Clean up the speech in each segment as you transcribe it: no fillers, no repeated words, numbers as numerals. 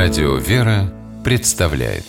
Радио «Вера» представляет.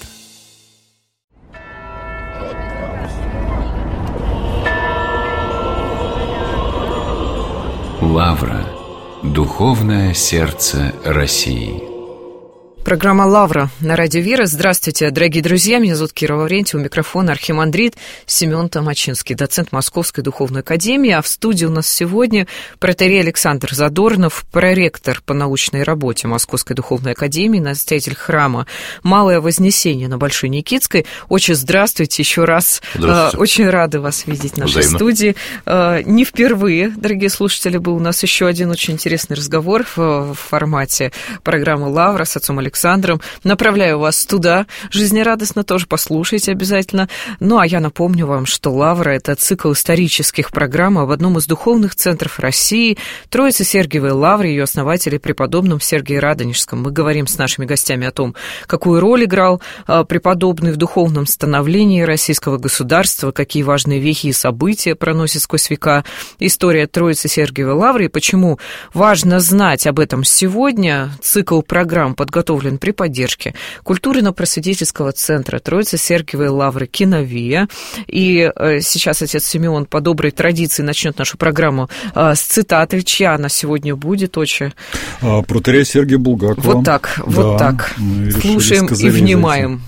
Лавра. Духовное сердце России. Программа «Лавра» на Радио «Вера». Здравствуйте, дорогие друзья. Меня зовут Кира Лаврентьева. У микрофона архимандрит Семен Томачинский, доцент Московской духовной академии. А в студии у нас сегодня протоиерей Александр Задорнов, проректор по научной работе Московской духовной академии, настоятель храма Малое Вознесение на Большой Никитской. Очень здравствуйте еще раз. Здравствуйте. Очень рады вас видеть в нашей студии. Не впервые, дорогие слушатели, был у нас еще один очень интересный разговор в формате программы «Лавра» с отцом Александром. Направляю вас туда, жизнерадостно тоже послушайте обязательно. Ну, а я напомню вам, что «Лавра» — это цикл исторических программ об одном из духовных центров России, Троице-Сергиевой Лавре, ее основателе преподобном Сергии Радонежском. Мы говорим с нашими гостями о том, какую роль играл преподобный в духовном становлении российского государства, какие важные вехи и события проносит сквозь века история Троице-Сергиевой Лавры, и почему важно знать об этом сегодня. Цикл программ подготовлен при поддержке культурно-просветительского центра Троице-Сергиевой Лавры «Киновия». И сейчас отец Симеон по доброй традиции начнет нашу программу с цитаты. Чья она сегодня будет, отче? Протоиерей Сергия Булгакова. Вот так, вот так. Слушаем и внимаем.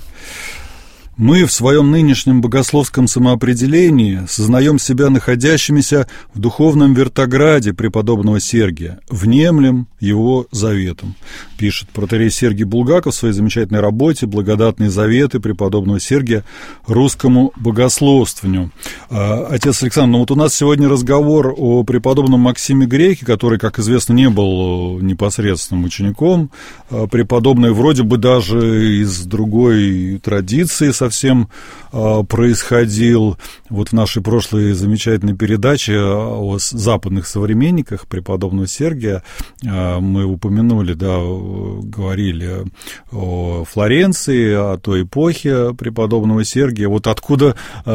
Мы в своем нынешнем богословском самоопределении сознаем себя находящимися в духовном вертограде преподобного Сергия, внемлем его заветом, пишет протоиерей Сергий Булгаков в своей замечательной работе «Благодатные заветы преподобного Сергия русскому богословствованию». Отец Александр, ну вот у нас сегодня разговор о преподобном Максиме Греке, который, как известно, не был непосредственным учеником преподобный, вроде бы даже из другой традиции совсем происходил. Вот в нашей прошлой замечательной передаче о западных современниках преподобного Сергия мы упомянули, да, говорили о Флоренции, о той эпохе преподобного Сергия, вот откуда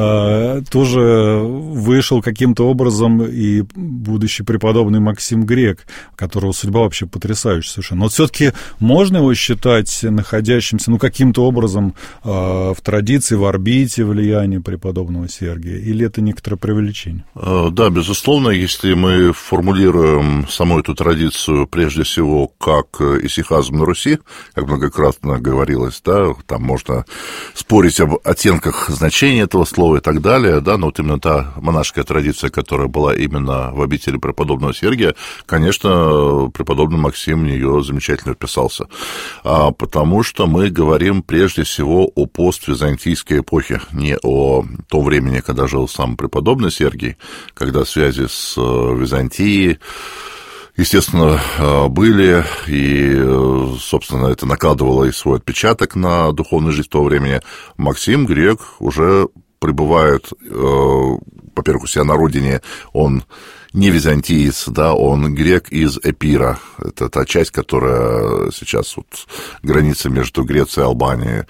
тоже вышел каким-то образом и будущий преподобный Максим Грек, которого судьба вообще потрясающая совершенно. Но все-таки можно его считать находящимся, ну, каким-то образом в традиции, в орбите влияния преподобного Сергия, или это некоторое преувеличение? Да, безусловно, если мы формулируем саму эту традицию прежде всего как исихазм на Руси, как многократно говорилось, да, там можно спорить об оттенках значения этого слова и так далее, да, но вот именно та монашеская традиция, которая была именно в обители преподобного Сергия, конечно, преподобный Максим в нее замечательно вписался, потому что мы говорим прежде всего о поствизантийской эпохе, не о том времени, когда жил сам преподобный Сергий, когда связи с Византией, естественно, были, и, собственно, это накладывало и свой отпечаток на духовную жизнь того времени. Максим Грек уже пребывает, во-первых, у себя на родине, он не византиец, да, он грек из Эпира. Это та часть, которая сейчас вот граница между Грецией и Албанией.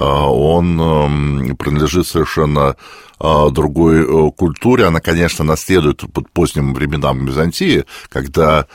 Он принадлежит совершенно другой культуре. Она, конечно, наследует под поздним временам Византии, когда,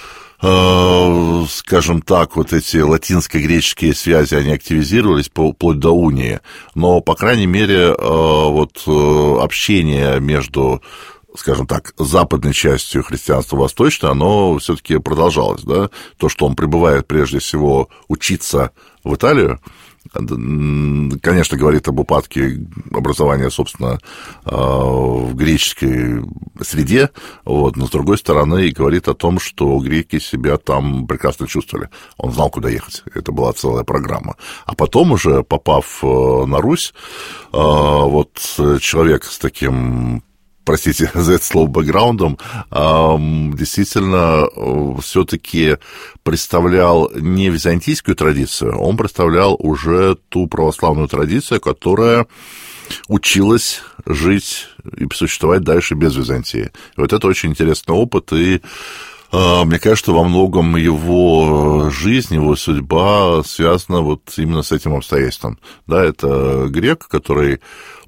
скажем так, вот эти латинско-греческие связи, они активизировались вплоть до унии. Но, по крайней мере, вот общение между, скажем так, западной частью христианства, восточной, оно все-таки продолжалось, да, то, что он прибывает прежде всего учиться в Италию, конечно, говорит об упадке образования, собственно, в греческой среде, вот, но, с другой стороны, и говорит о том, что греки себя там прекрасно чувствовали. Он знал, куда ехать. Это была целая программа. А потом уже, попав на Русь, вот человек с таким, простите за это слово, бэкграундом, действительно все-таки представлял не византийскую традицию, он представлял уже ту православную традицию, которая училась жить и существовать дальше без Византии. И вот это очень интересный опыт, и мне кажется, что во многом его жизнь, его судьба связана вот именно с этим обстоятельством. Да, это грек, который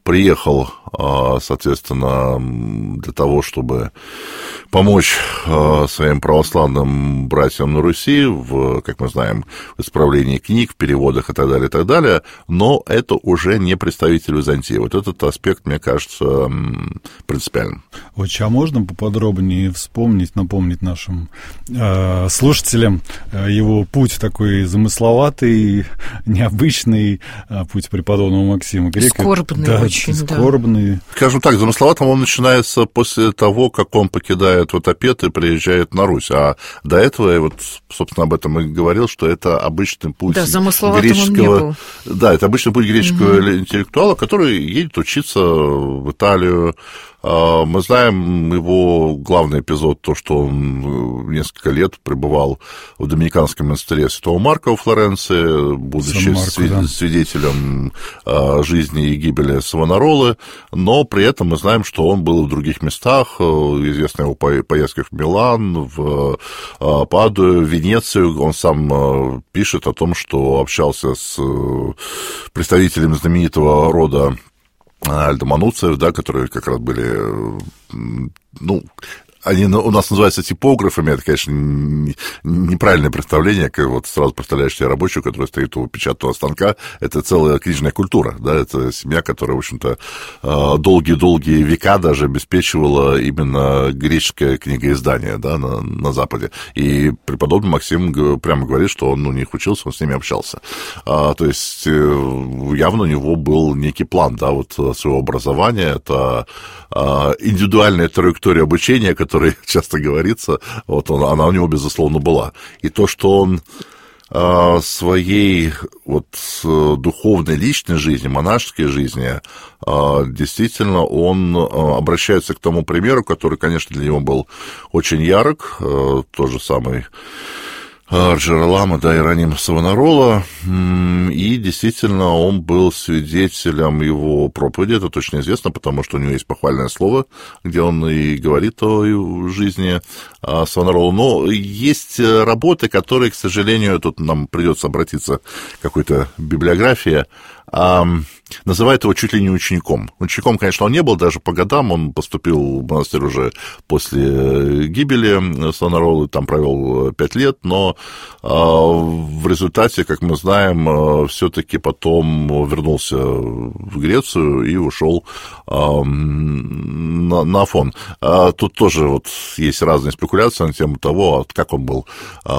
приехал, соответственно, для того, чтобы помочь своим православным братьям на Руси в, как мы знаем, в исправлении книг, в переводах и так далее, но это уже не представитель Византии. Вот этот аспект, мне кажется, принципиальным. А можно поподробнее напомнить нашим слушателям его путь такой замысловатый, необычный, путь преподобного Максима Грека? Скорбный очень, скорбный. Скажем так, замысловатым он начинается после того, как он покидает Ватопед и приезжает на Русь. А до этого, я вот, собственно, об этом и говорил, что это обычный путь греческого... Да, это обычный путь греческого интеллектуала, который едет учиться в Италию. Мы знаем его главный эпизод, то, что он несколько лет пребывал в доминиканском монастыре Святого Марка во Флоренции, будучи свидетелем жизни и гибели Савонаролы, но при этом мы знаем, что он был в других местах, известны его поездки в Милан, в Падую, в Венецию. Он сам пишет о том, что общался с представителями знаменитого рода альдомануцев, да, которые как раз были, они у нас называются типографами, это, конечно, неправильное представление, как вот сразу представляешь себе рабочую, которая стоит у печатного станка, это целая книжная культура, да, это семья, которая, в общем-то, долгие-долгие века даже обеспечивала именно греческое книгоиздание, да, на Западе, и преподобный Максим прямо говорит, что он у них учился, он с ними общался, то есть явно у него был некий план, да, вот своего образования, это индивидуальная траектория обучения, которая часто говорится, вот она у него, безусловно, была. И то, что он своей вот духовной личной жизни, монашеской жизни, действительно, он обращается к тому примеру, который, конечно, для него был очень ярок, тот же самый Джеролама, да, Иероним Савонарола, и действительно он был свидетелем его проповеди, это точно известно, потому что у него есть похвальное слово, где он и говорит о жизни Савонарола, но есть работы, которые, к сожалению, тут нам придется обратиться к какой-то библиографии, называют его чуть ли не учеником. Учеником, конечно, он не был, даже по годам, он поступил в монастырь уже после гибели Савонаролы, там провел 5 лет, но в результате, как мы знаем, все-таки потом вернулся в Грецию и ушел на Афон. Тут тоже вот есть разные спекуляции на тему того, как он был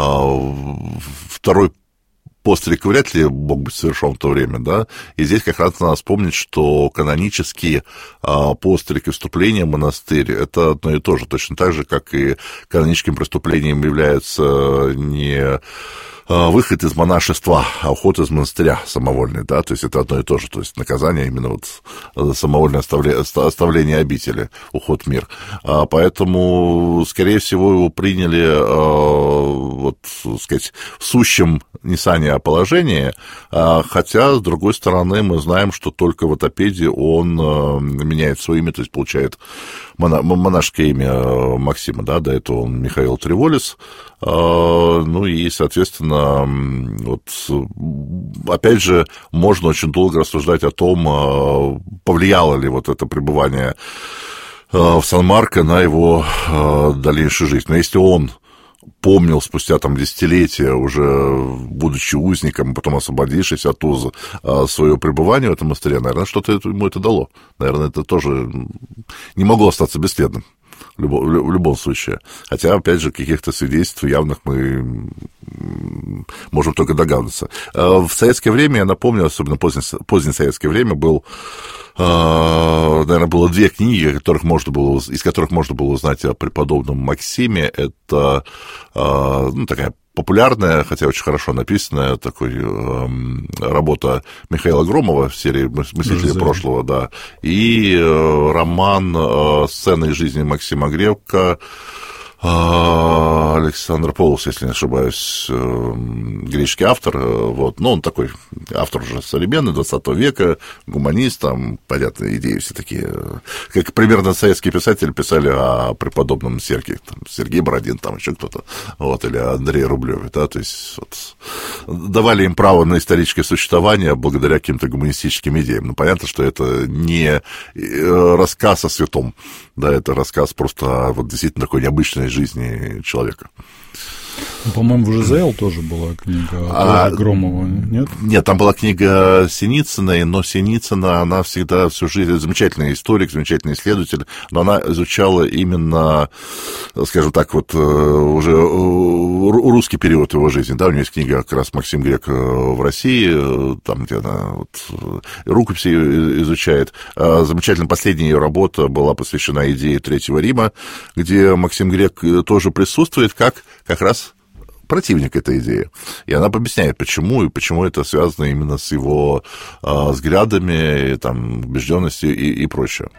второй постриг вряд ли мог быть совершен в то время, да, и здесь как раз надо вспомнить, что канонические постриг и вступление в монастырь – это одно и то же, точно так же, как и каноническим преступлением является не выход из монашества, а уход из монастыря самовольный, да, то есть это одно и то же, то есть наказание именно вот самовольное оставление обители, уход в мир. Поэтому, скорее всего, его приняли, вот, так сказать, в сущем несания положения, хотя, с другой стороны, мы знаем, что только в Ватопеде он меняет свое имя, то есть получает монашеское имя Максима, да, до этого он Михаил Треволис, ну и, соответственно, вот, опять же, можно очень долго рассуждать о том, повлияло ли вот это пребывание в Сан-Марко на его дальнейшую жизнь. Но если он помнил спустя там десятилетия, уже будучи узником, потом освободившись от уза, свое пребывание в этом монастыре, наверное, что-то ему это дало. Наверное, это тоже не могло остаться бесследным в любом случае. Хотя, опять же, каких-то свидетельств явных мы можем только догадываться. В советское время, я напомню, особенно позднее советское время, наверное, было 2 книги, из которых можно было узнать о преподобном Максиме. Это такая популярная, хотя очень хорошо написанная, работа Михаила Громова в серии «Мыслители прошлого», да, и роман «Сцены из жизни Максима Грека», Александр Полос, если не ошибаюсь, греческий автор, вот, но он такой автор уже современный, 20 века, гуманист, там, понятно, идеи все такие, как примерно советские писатели писали о преподобном Сергии, там, Сергей Бородин, там еще кто-то, вот, или Андрей Рублеве, да, то есть, вот, давали им право на историческое существование благодаря каким-то гуманистическим идеям. Ну, понятно, что это не рассказ о святом, да, это рассказ просто о вот действительно такой необычной жизни человека. По-моему, в ЖЗЛ тоже была книга Громова, нет? Нет, там была книга Синицыной, но Синицына, она всегда всю жизнь, замечательный историк, замечательный исследователь, но она изучала именно, скажем так, вот уже русский период его жизни, да, у нее есть книга как раз «Максим Грек в России», там, где она вот рукописи изучает. Замечательно, последняя ее работа была посвящена идее Третьего Рима, где Максим Грек тоже присутствует как раз противник этой идеи. И она объясняет, почему, и почему это связано именно с его взглядами, там, убежденностью и прочее.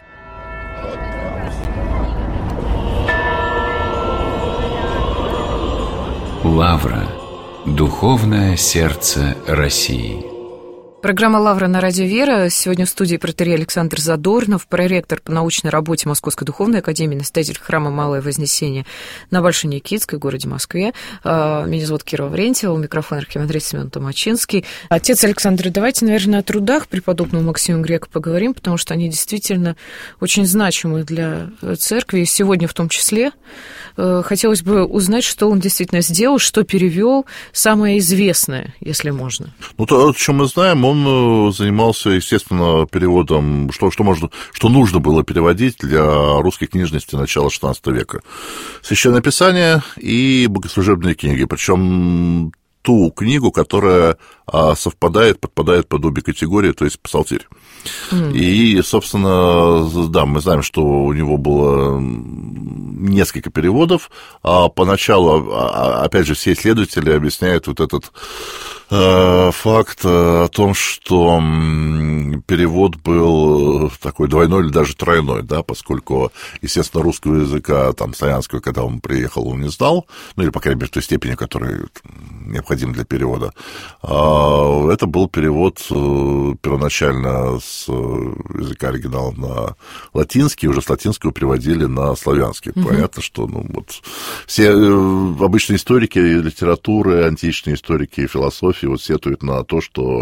Лавра. Духовное сердце России. Программа «Лавра» на радио «Вера». Сегодня в студии протоиерей Александр Задорнов, проректор по научной работе Московской духовной академии, настоятель храма Малое Вознесение на Большой Никитской, городе Москве. Меня зовут Кира Лаврентьева, у микрофона архимандрит Семен Томачинский. Отец Александр, давайте, наверное, о трудах преподобного Максима Грека поговорим, потому что они действительно очень значимы для церкви, и сегодня в том числе. Хотелось бы узнать, что он действительно сделал, что перевел, самое известное, если можно. Ну, то, о чем мы знаем, он занимался, естественно, переводом, что нужно было переводить для русской книжности начала XVI века. Священное Писание и богослужебные книги, причем ту книгу, которая подпадает под обе категории, то есть псалтирь. И, собственно, да, мы знаем, что у него было несколько переводов, а поначалу, опять же, все исследователи объясняют вот этот факт о том, что перевод был такой двойной или даже тройной, да, поскольку, естественно, русского языка, там, славянского, когда он приехал, он не знал, ну, или, по крайней мере, в той степени, которая необходима для перевода. Это был перевод первоначально с языка оригинала на латинский, уже с латинского переводили на славянский. Понятно, что, ну, вот, все обычные историки литературы, античные историки философии вот сетуют на то, что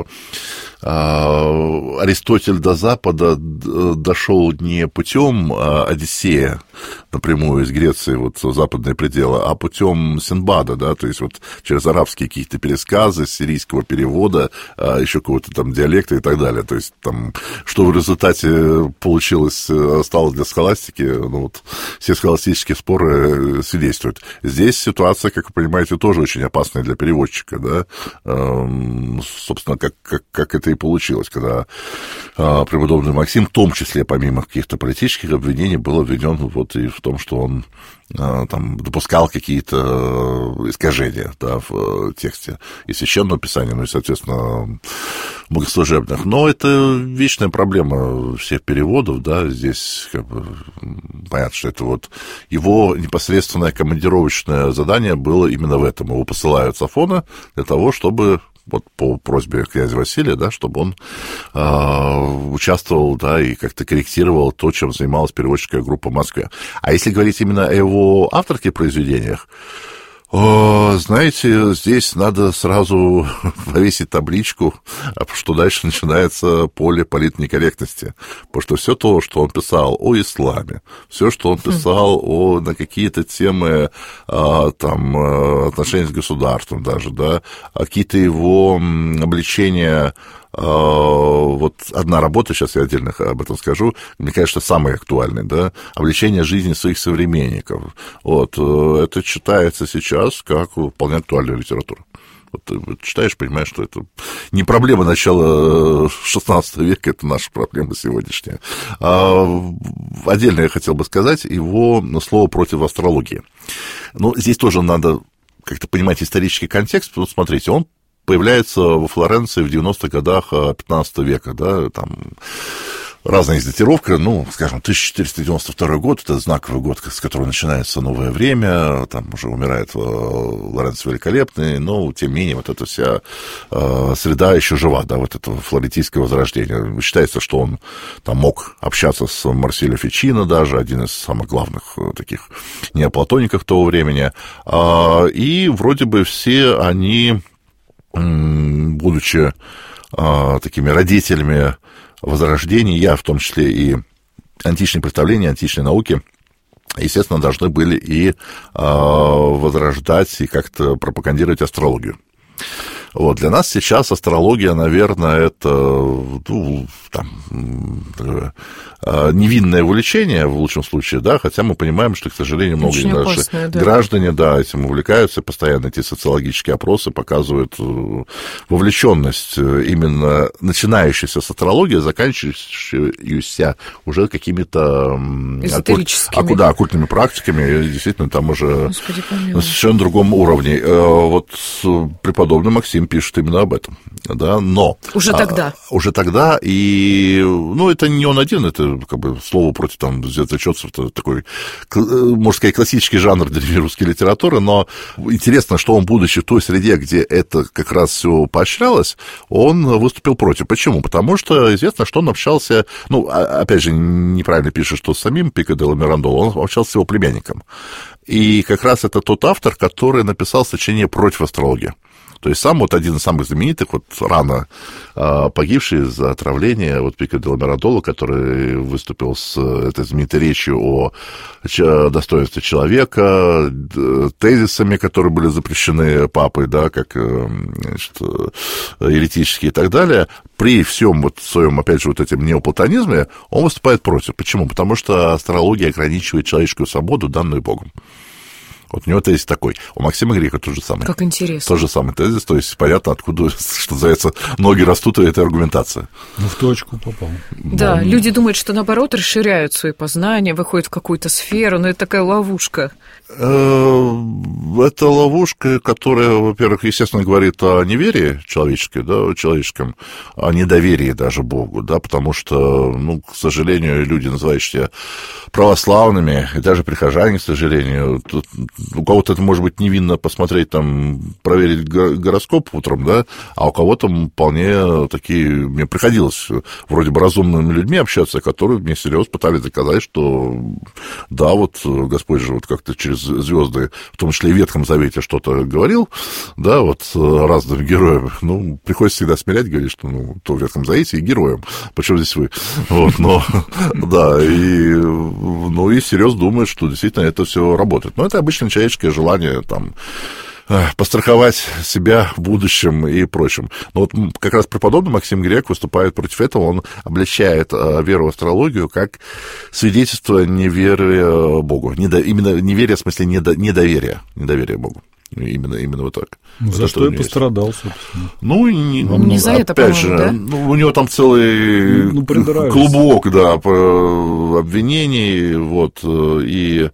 Аристотель до Запада дошел не путем Одиссея напрямую из Греции, вот в западные пределы, а путем Синдбада, да, то есть вот через арабские какие-то пересказы, сирийского перевода, еще какого-то там диалекта и так далее. То есть там, что в результате получилось, осталось для схоластики, ну вот все схоластические споры свидетельствуют. Здесь ситуация, как вы понимаете, тоже очень опасная для переводчика, да, собственно, как это и получилось, когда преподобный Максим, в том числе, помимо каких-то политических обвинений, был обвинен вот и в том, что он там допускал какие-то искажения, да, в тексте и Священного Писания, ну и, соответственно, богослужебных. Но это вечная проблема всех переводов, да, здесь как бы понятно, что это вот его непосредственное командировочное задание было именно в этом. Его посылают с Афона для того, чтобы вот по просьбе князя Василия, да, чтобы он участвовал, да, и как-то корректировал то, чем занималась переводческая группа в Москве. А если говорить именно о его авторских произведениях, знаете, здесь надо сразу повесить табличку, что дальше начинается поле политнекорректности. Потому что все то, что он писал о исламе, все, что он писал на какие-то темы там, отношений с государством даже, да, какие-то его обличения. Вот одна работа, сейчас я отдельно об этом скажу, мне кажется, самая актуальная, да, обличение жизни своих современников. Вот, это читается сейчас как вполне актуальная литература. Вот ты читаешь, понимаешь, что это не проблема начала XVI века, это наша проблема сегодняшняя. Отдельно я хотел бы сказать его слово против астрологии. Но здесь тоже надо как-то понимать исторический контекст. Вот смотрите, он появляется во Флоренции в 90-х годах XV века, да, там разная датировка, ну, скажем, 1492 год, это знаковый год, с которого начинается новое время, там уже умирает Лоренцо Великолепный, но, тем не менее, вот эта вся среда еще жива, да, вот этого флорентийского возрождения. Считается, что он там мог общаться с Марсилио Фичино даже, один из самых главных таких неоплатоников того времени, и вроде бы все они будучи такими родителями возрождения, я в том числе и античные представления, античные науки, естественно, должны были и возрождать, и как-то пропагандировать астрологию. Вот, для нас сейчас астрология, наверное, это невинное увлечение, в лучшем случае, да, хотя мы понимаем, что, к сожалению, многие наши граждане, да, этим увлекаются, постоянно эти социологические опросы показывают вовлеченность именно начинающейся с астрологии, заканчивающейся уже какими-то оккультными практиками, и действительно, там уже на совершенно другом уровне. Вот преподобный Максим пишет именно об этом, да, но... Уже тогда, и, это не он один, это, как бы, слово против, там, зачетцев, это такой, можно сказать, классический жанр древнерусской литературы, но интересно, что он, будучи в той среде, где это как раз все поощрялось, он выступил против. Почему? Потому что известно, что он общался, опять же, неправильно пишет, что с самим Пико делла Мирандола, он общался с его племянником. И как раз это тот автор, который написал сочинение против астрологии. То есть сам один из самых знаменитых, рано погибший из-за отравления, Пико делла Мирандола, который выступил с этой знаменитой речью о достоинстве человека, тезисами, которые были запрещены папой, да, как, еретические и так далее, при всем своем, опять же, этим неоплатонизме, он выступает против. Почему? Потому что астрология ограничивает человеческую свободу, данную Богом. У него тезис такой. У Максима Грека тот же самый. Как интересно. Тот же самый тезис, то есть понятно, откуда, что называется, ноги растут, и эта аргументация. В точку попал. Да, люди думают, что, наоборот, расширяют свои познания, выходят в какую-то сферу, но это такая ловушка. Это ловушка, которая, во-первых, естественно, говорит о неверии человеческом, о недоверии даже Богу, да, потому что, к сожалению, люди, называющие православными, и даже прихожане, к сожалению, у кого-то это может быть невинно посмотреть, проверить гороскоп утром, да, а у кого-то вполне такие, мне приходилось вроде бы разумными людьми общаться, которые мне серьезно пытались доказать, что да, Господь же как-то через звезды, в том числе и в Ветхом Завете, что-то говорил, да, разным героям. Приходится всегда смирять, говорить, что, то в Ветхом Завете и героям. Почему здесь вы? Да, и серьезно думают, что действительно это все работает. Но это обычно человеческое желание, постраховать себя в будущем и прочем. Но как раз преподобный Максим Грек выступает против этого, он обличает веру в астрологию как свидетельство неверия Богу. Именно неверия, в смысле недоверия Богу. Именно вот так. За что и пострадал, собственно. Не за это, опять же, да? У него там целый клубок, да, обвинений, и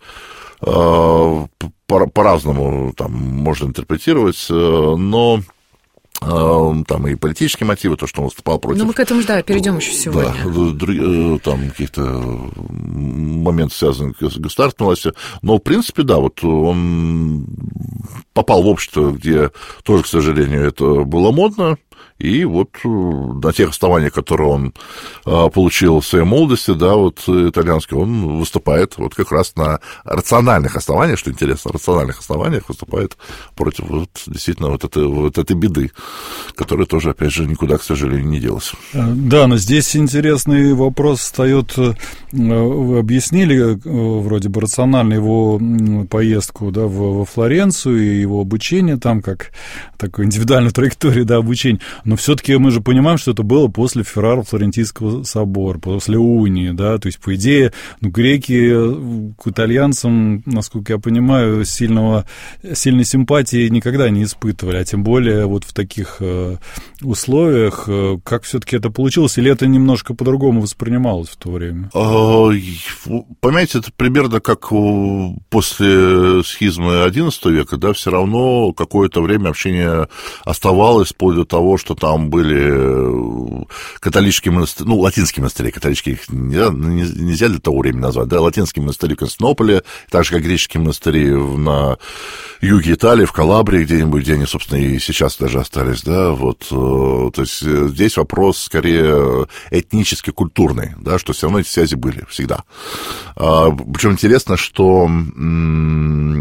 по-разному можно интерпретировать, но там и политические мотивы, то, что он выступал против. Мы к этому, перейдем еще сегодня. Там каких-то моментов, связанных с государственной властью. Но, в принципе, да, он попал в общество, где тоже, к сожалению, это было модно. И на тех основаниях, которые он получил в своей молодости, да, итальянский, он выступает как раз на рациональных основаниях, что интересно, выступает против действительно этой беды, которая тоже, опять же, никуда, к сожалению, не делась. Да, но здесь интересный вопрос встает. Вы объяснили вроде бы рационально его поездку, да, во Флоренцию и его обучение там, как такой индивидуальной траектории, да, обучения. Но все-таки мы же понимаем, что это было после Феррара-Флорентийского собора, после унии, да, то есть, по идее, греки к итальянцам, насколько я понимаю, сильной симпатии никогда не испытывали, а тем более в таких условиях. Как все-таки это получилось, или это немножко по-другому воспринималось в то время? Понимаете, это примерно как после схизмы XI века, да, все равно какое-то время общение оставалось, вплоть до того, что там были католические монастыри, латинские монастыри, католические их нельзя для того времени назвать, да, латинские монастыри в Константинополе, так же, как греческие монастыри на юге Италии, в Калабрии где-нибудь, где они, собственно, и сейчас даже остались, да, то есть здесь вопрос скорее этнически-культурный, да, что все равно эти связи были всегда. Причем интересно, что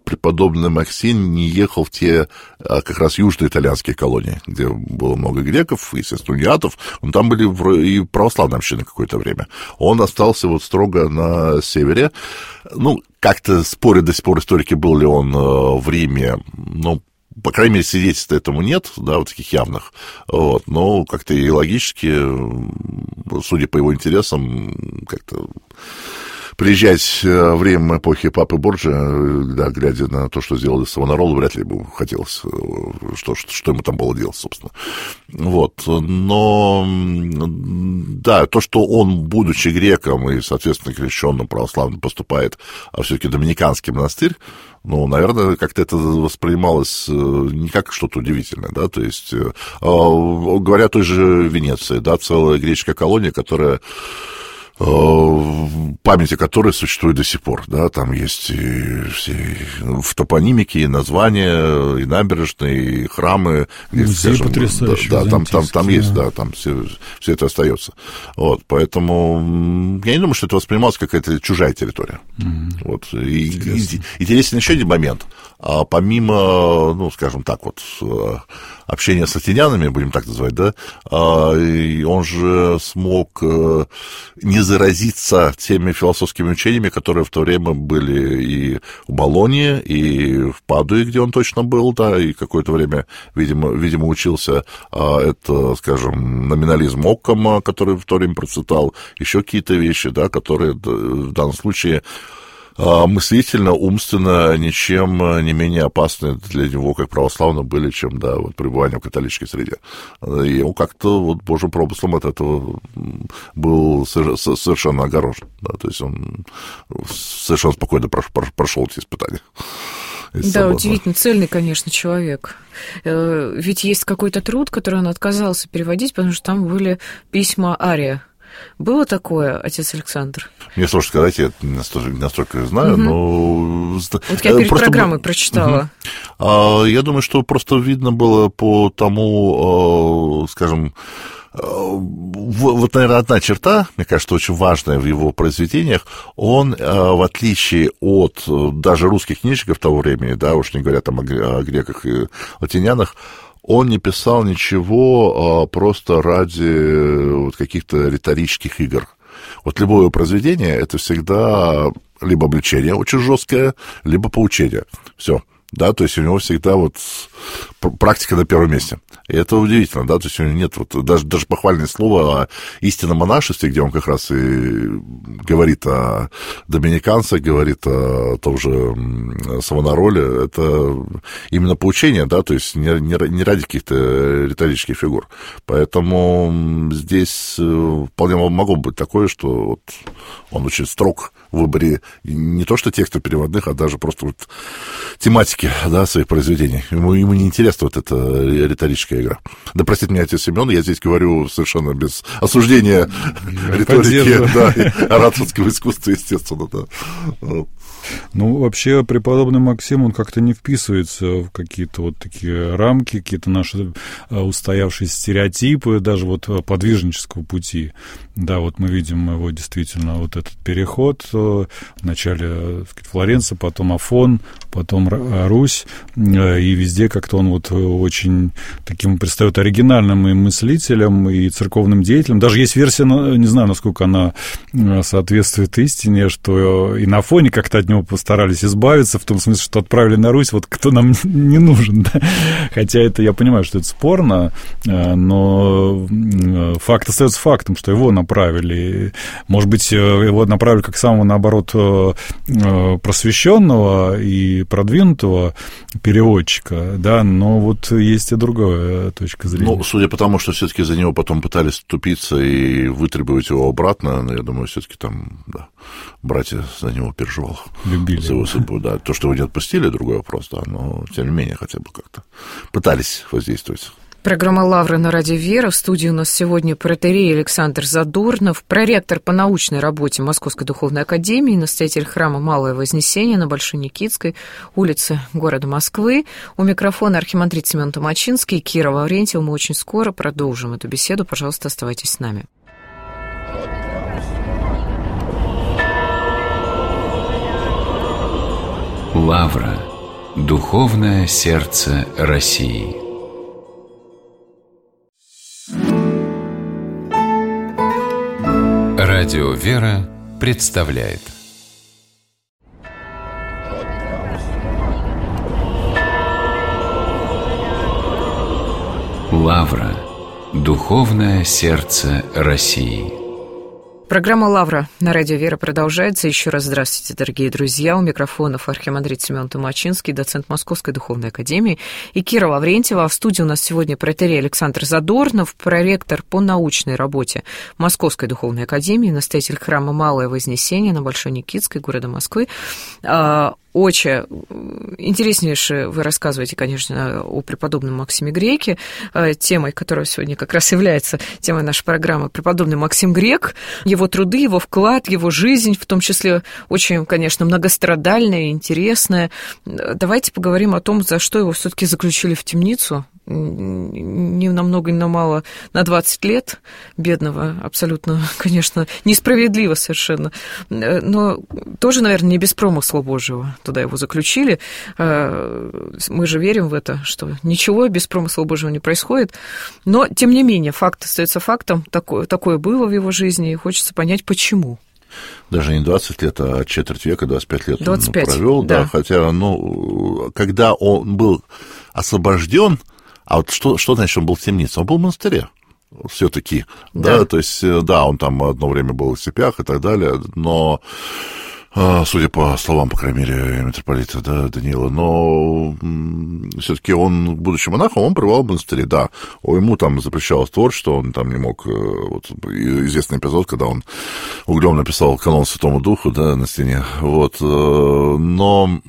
преподобный Максим не ехал в те как раз южноитальянские колонии, где было много греков, естественно, униатов, но там были и православные общины какое-то время. Он остался вот строго на севере. Ну, как-то спорят до сих пор историки, был ли он в Риме, ну, по крайней мере, свидетельств этому нет, да, вот таких явных, вот, но как-то и логически, судя по его интересам, как-то приезжать в Рим эпохи Папы Борджиа, да, глядя на то, что сделали Савонарола, вряд ли бы хотелось, что ему там было делать, собственно. Вот, но, да, то, что он, будучи греком и, соответственно, крещенным православным, поступает в все-таки доминиканский монастырь, ну, наверное, как-то это воспринималось не как что-то удивительное, да, то есть, говоря о той же Венеции, да, целая греческая колония, которая память о которой существует до сих пор, да, там есть и все в топонимике и названия, и набережные, и храмы, музей потрясающий, да, там есть, да, там все это остается, вот, поэтому я не думаю, что это воспринималось как какая-то чужая территория, вот, и интересен еще один момент, помимо, ну, скажем так, вот, общения с атинянами, будем так называть, да, он же смог не заразиться теми философскими учениями, которые в то время были и в Болонье, и в Падуе, где он точно был, да, и какое-то время, видимо, учился, это, скажем, номинализм Оккама, который в то время процветал, еще какие-то вещи, да, которые в данном случае мыслительно, умственно ничем не менее опасны для него, как православно, были, чем, да, вот, пребывание в католической среде. И он как-то вот Божьим промыслом от этого был совершенно огорожен. Да, то есть он совершенно спокойно прошел эти испытания. Да, удивительно, цельный, конечно, человек. Ведь есть какой-то труд, который он отказался переводить, потому что там были письма Ария. Было такое, отец Александр? Мне сложно сказать, я не настолько знаю, но... Вот я перед программой прочитала. Я думаю, что просто видно было по тому, скажем, вот, наверное, одна черта, мне кажется, очень важная в его произведениях, он, в отличие от даже русских книжников того времени, да, уж не говоря там о греках и латинянах, он не писал ничего просто ради вот каких-то риторических игр. Вот любое произведение — это всегда либо обличение очень жесткое, либо поучение. Все. Да, то есть у него всегда вот практика на первом месте. И это удивительно, да, то есть у него нет вот даже похвальное слово о истинном монашестве, где он как раз и говорит о доминиканцах, говорит о том же Савонароле, это именно поучение, да, то есть не ради каких-то риторических фигур. Поэтому здесь вполне могло быть такое, что вот он очень строг в выборе не то что текстов переводных, а даже просто вот тематики, да, своих произведений. Ему не интересна вот эта риторическая игра. Да простите меня, отец Семен, я здесь говорю совершенно без осуждения риторики, да, и ораторского искусства, естественно, да. Ну, вообще, преподобный Максим, он как-то не вписывается в какие-то вот такие рамки, какие-то наши устоявшиеся стереотипы, даже вот подвижнического пути. Да, вот мы видим его действительно вот этот переход, вначале, так сказать, Флоренция, потом Афон, потом Русь, и везде как-то он вот очень таким предстает оригинальным и мыслителем, и церковным деятелем. Даже есть версия, не знаю, насколько она соответствует истине, что и на Афоне как-то от него постарались избавиться, в том смысле, что отправили на Русь, вот кто нам не нужен, да? Хотя это, я понимаю, что это спорно, но факт остается фактом, что его направили. Может быть, его направили как самого, наоборот, просвещенного и продвинутого переводчика, да, но вот есть и другая точка зрения. Ну, судя по тому, что все-таки за него потом пытались вступиться и вытребовать его обратно, я думаю, все-таки там, да, братья за него переживали. Любили за его судьбу, да. То, что его не отпустили, другой вопрос, да, но тем не менее хотя бы как-то пытались воздействовать. Программа «Лавра» на радио «Вера». В студии у нас сегодня протоиерей Александр Задорнов, проректор по научной работе Московской духовной академии, настоятель храма Малое Вознесение на Большой Никитской улице города Москвы. У микрофона архимандрит Семен Томачинский, Кира Лаврентьева. Мы очень скоро продолжим эту беседу. Пожалуйста, оставайтесь с нами. Лавра. Духовное сердце России. Радио «Вера» представляет. Лавра. Духовное сердце России. Программа «Лавра» на радио «Вера» продолжается. Еще раз здравствуйте, дорогие друзья. У микрофонов архимандрит Семен Томачинский, доцент Московской духовной академии, и Кира Лаврентьева. В студии у нас сегодня протоиерей Александр Задорнов, проректор по научной работе Московской духовной академии, настоятель храма Малое Вознесение на Большой Никитской, города Москвы. Очень интереснейшее вы рассказываете, конечно, о преподобном Максиме Греке, темой, которая сегодня как раз является темой нашей программы. Преподобный Максим Грек, его труды, его вклад, его жизнь, в том числе очень, конечно, многострадальная и интересная. Давайте поговорим о том, за что его все-таки заключили в темницу. Не на много, не на мало, на 20 лет, бедного, абсолютно, конечно, несправедливо совершенно, но тоже, наверное, не без промысла Божьего туда его заключили. Мы же верим в это, что ничего без промысла Божьего не происходит, но, тем не менее, факт остается фактом, такое было в его жизни, и хочется понять, почему. Даже не 20 лет, а четверть века, 25 лет 25, он провел, да, хотя, когда он был освобожден. А вот что значит, он был в темнице? Он был в монастыре все-таки, да, то есть, да, он там одно время был в цепях и так далее, но, судя по словам, по крайней мере, митрополита, да, Даниила, но все-таки он, будучи монахом, он пребывал в монастыре, да, ему там запрещалось творчество, он там не мог, вот, известный эпизод, когда он углем написал канон Святому Духу, да, на стене, вот, но...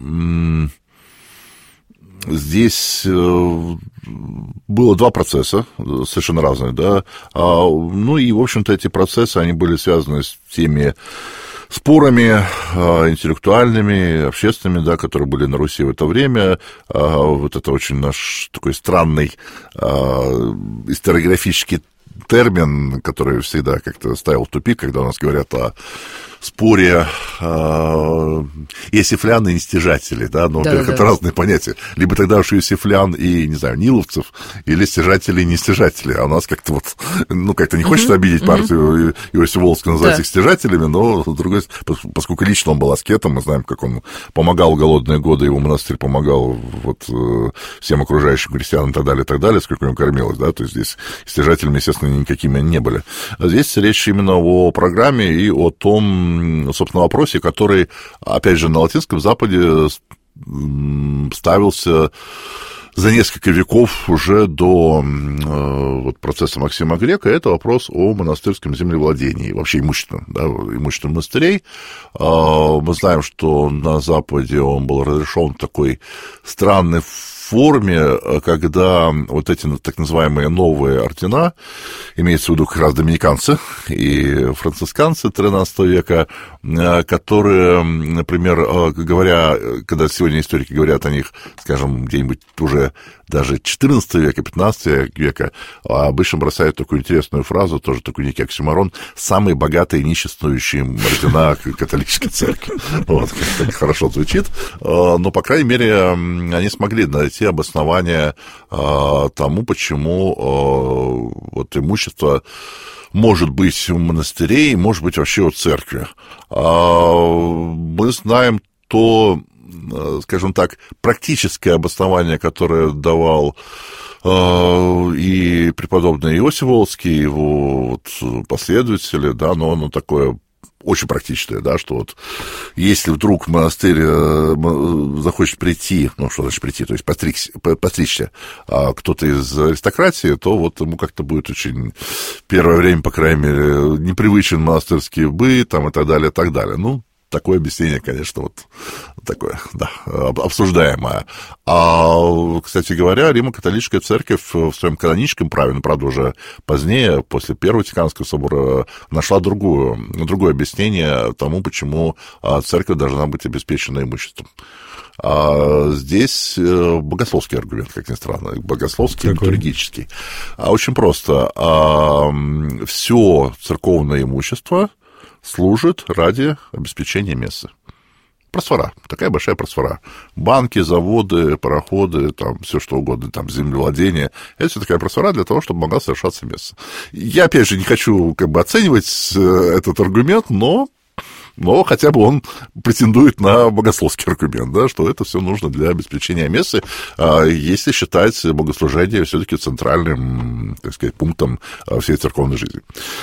Здесь было два процесса, совершенно разных, да, ну и, в общем-то, эти процессы, они были связаны с теми спорами интеллектуальными, общественными, да, которые были на Руси в это время. Вот это очень наш такой странный историографический термин, который всегда как-то ставил в тупик, когда у нас говорят о споре иосифлян и нестяжателей, да, но, во-первых, это разные понятия. Либо тогда уж иосифлян и, не знаю, ниловцев, или стяжателей и нестяжателей. А у нас как-то вот, как-то не хочется обидеть партию Иосифа Волжского, назвать их стяжателями, но, с другой стороны, поскольку лично он был аскетом, мы знаем, как он помогал в голодные годы, его монастырь помогал вот всем окружающим крестьянам и так далее, сколько ему кормилось, да, то есть здесь стяжателями, естественно, никакими не были. А здесь речь именно о программе и о том, собственно, вопросе, который, опять же, на Латинском Западе ставился за несколько веков уже до вот, процесса Максима Грека. Это вопрос о монастырском землевладении, вообще имуществе монастырей. Мы знаем, что на Западе он был разрешен в такой странной форме, когда вот эти так называемые новые ордена, имеется в виду как раз доминиканцы и францисканцы XIII века, которые, например, говоря, когда сегодня историки говорят о них, скажем, где-нибудь уже даже XIV века, XV века, обычно бросают такую интересную фразу, тоже такой некий оксюморон: самые богатые нищенствующие ордена католической церкви. Вот, так хорошо звучит, но, по крайней мере, они смогли найти обоснование тому, почему вот имущество может быть у монастырей, может быть вообще у церкви. Мы знаем то, скажем так, практическое обоснование, которое давал и преподобный Иосиф Волжский, и его вот последователи, да, но оно такое очень практичное, да, что вот если вдруг в монастырь захочет прийти, ну, что значит прийти, то есть постричься кто-то из аристократии, то вот ему как-то будет очень первое время, по крайней мере, непривычен монастырский быт, там, и так далее, и так далее. Ну, такое объяснение, конечно, вот такое, да, обсуждаемое. Кстати говоря, Римо-католическая церковь в своем каноническом праве, ну, правда, уже позднее, после Первого Ватиканского собора, нашла другое объяснение тому, почему церковь должна быть обеспечена имуществом. Здесь богословский аргумент, как ни странно, богословский, литургический. Очень просто. Все церковное имущество служит ради обеспечения мессы. просфора, такая большая просфора. Банки, заводы, пароходы, там все что угодно, там землевладение. Это все такая просфора для того, чтобы могла совершаться месса. Я, опять же, не хочу оценивать этот аргумент, но хотя бы он претендует на богословский аргумент, да, что это все нужно для обеспечения мессы, если считать богослужение все-таки центральным, так сказать, пунктом всей церковной жизни.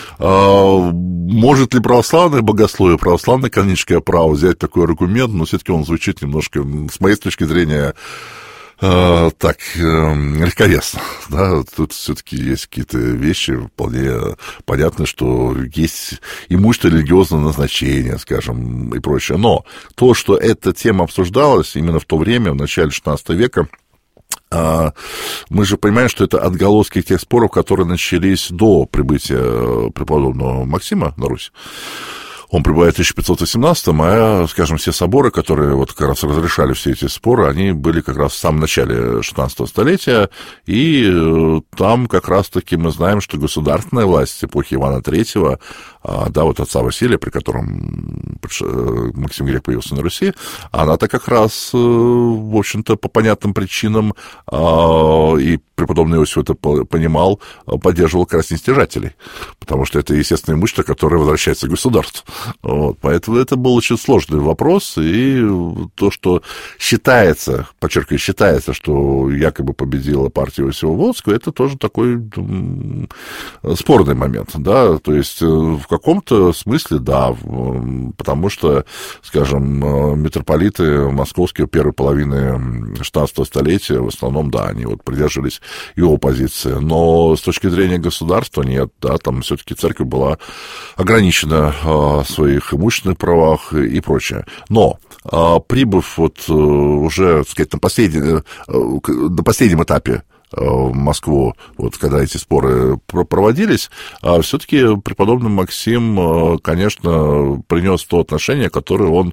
Может ли православное богословие, православное каноническое право взять такой аргумент, но все-таки он звучит немножко, с моей точки зрения, так, легковесно, да, тут все-таки есть какие-то вещи вполне понятно, что есть имущество религиозного назначения, скажем, и прочее, но то, что эта тема обсуждалась именно в то время, в начале XVI века, мы же понимаем, что это отголоски тех споров, которые начались до прибытия преподобного Максима на Русь. Он прибывает в 1518-м, а, скажем, все соборы, которые вот как раз разрешали все эти споры, они были как раз в самом начале 16 столетия, и там как раз-таки мы знаем, что государственная власть эпохи Ивана III, да, вот отца Василия, при котором Максим Грек появился на Руси, она-то как раз, в общем-то, по понятным причинам, и преподобный Иосиф это понимал, поддерживал как раз нестяжателей, потому что это естественное имущество, которое возвращается государству. Вот, поэтому это был очень сложный вопрос, и то, что считается, подчеркиваю, считается, что якобы победила партия Иосифа Володского, это тоже такой спорный момент, да, то есть в каком-то смысле, да, потому что, скажем, митрополиты московские первой половины 16 столетия, в основном, да, они вот придерживались его позиции, но с точки зрения государства нет, да, там все-таки церковь была ограничена в своих имущественных правах и прочее. Но, прибыв вот уже, так сказать, на последнем этапе в Москву, вот когда эти споры проводились, все-таки преподобный Максим, конечно, принес то отношение, которое он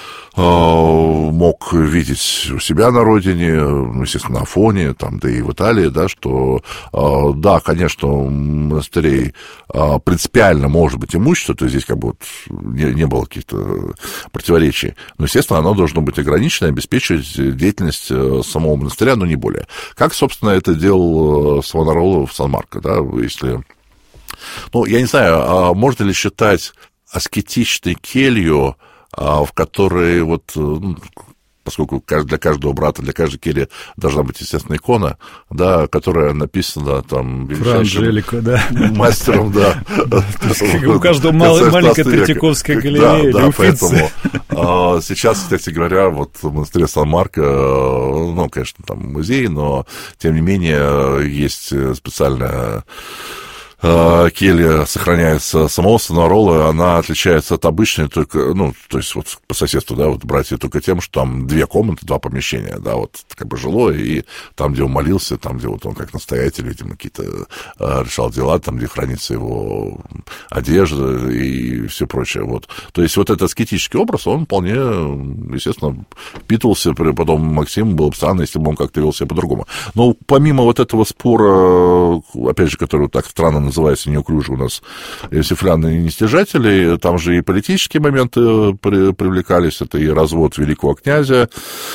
мог видеть у себя на родине, естественно, на Афоне, там, да и в Италии, да, что, да, конечно, у монастырей принципиально может быть имущество, то есть здесь как бы вот не было каких-то противоречий, но, естественно, оно должно быть ограничено, обеспечивать деятельность самого монастыря, но не более. Как, собственно, это делал Савонарола в Сан-Марко, да, если... Ну, я не знаю, можно ли считать аскетичной келью, в которой вот, поскольку для каждого брата, для каждой кельи должна быть, естественно, икона, да, которая написана там величайшим да. мастером, да. У каждого маленькая Третьяковская галерея. Да, поэтому сейчас, кстати говоря, вот в монастыре Сан-Марко, ну, конечно, там музей, но, тем не менее, есть специальная... келья сохраняется самого Савонарола, она отличается от обычной только, ну, то есть вот по соседству, да, вот братья только тем, что там 2 комнаты, 2 помещения, да, вот как бы жилое, и там, где он молился, там, где вот он как настоятель, видимо, какие-то решал дела, там, где хранится его одежда и все прочее, вот. То есть вот этот аскетический образ, он вполне, естественно, впитывался, потом Максиму было бы странно, если бы он как-то вел себя по-другому. Но помимо вот этого спора, опять же, который вот так странно называется неуклюже у нас Иосифлян и нестяжатели, там же и политические моменты привлекались, это и развод великого князя,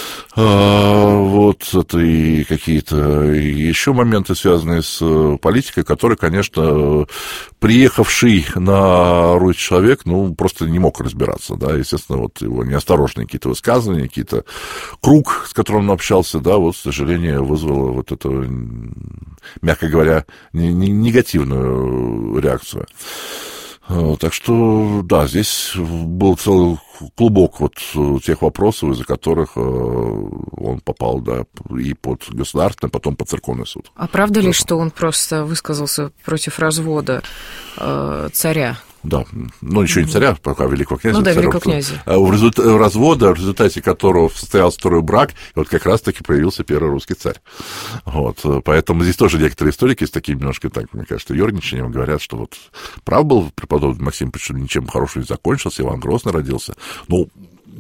вот, это и какие-то еще моменты, связанные с политикой, которые, конечно, приехавший на Русь человек, ну, просто не мог разбираться, да, естественно, вот его неосторожные какие-то высказывания, какие-то круг, с которым он общался, да, вот, к сожалению, вызвало вот эту, мягко говоря, негативную реакцию. Так что, да, здесь был целый клубок вот тех вопросов, из-за которых он попал, да, и под государственный, потом под церковный суд. А правда ли, что он просто высказался против развода царя? Да, ну, еще не царя, пока великого князя. Ну да, великого князя. Развода, в результате которого состоялся второй брак, и вот как раз-таки появился первый русский царь. Вот, поэтому здесь тоже некоторые историки с таким немножко, так, мне кажется, ерничанием говорят, что вот прав был преподобный Максим, почему ничем хорошим не закончился, Иван Грозный родился. Ну,